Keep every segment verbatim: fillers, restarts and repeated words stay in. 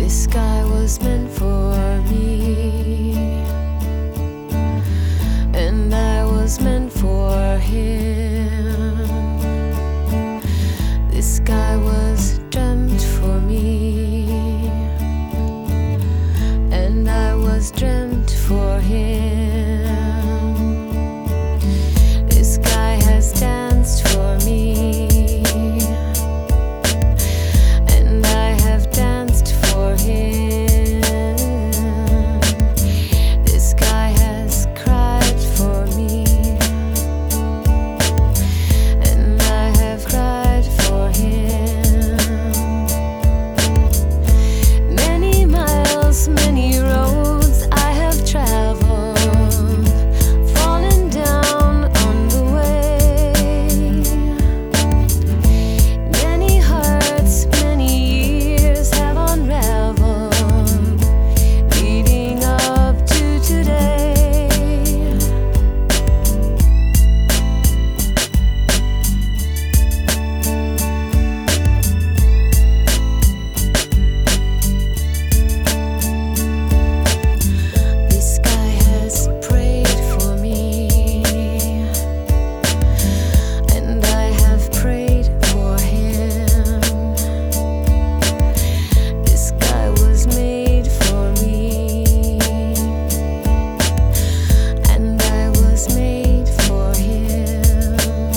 This sky was meant for me, and I was meant for him. This sky was dreamt for me, and I was dreamt for him. This sky has danced for me, and I have danced for him. This sky has cried for me, and I have cried for him. Many miles, many roads I have traveled, fallen down on the way. Many hearts, many years have unraveled, leading up to today. This sky has prayed for me, and I have prayed for him. This sky was made for me, and I was made for him.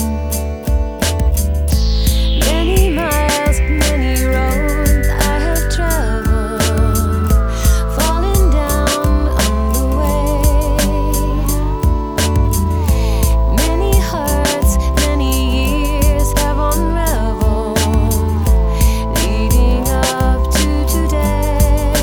Many miles, many roads I have traveled, fallen down on the way. Many hearts, many years have unraveled, leading up to today.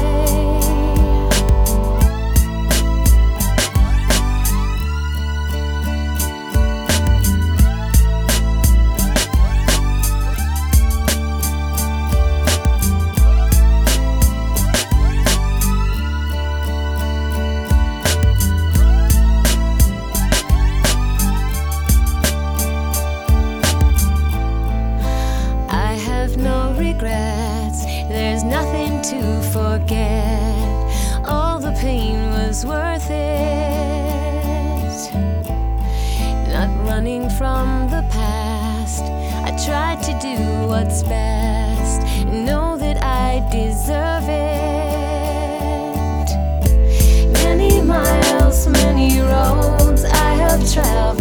I have no regrets, there's nothing to forget. All the pain was worth it. Not running from the past, I tried to do what's best, and know that I deserve it. Many miles, many roads I have traveled,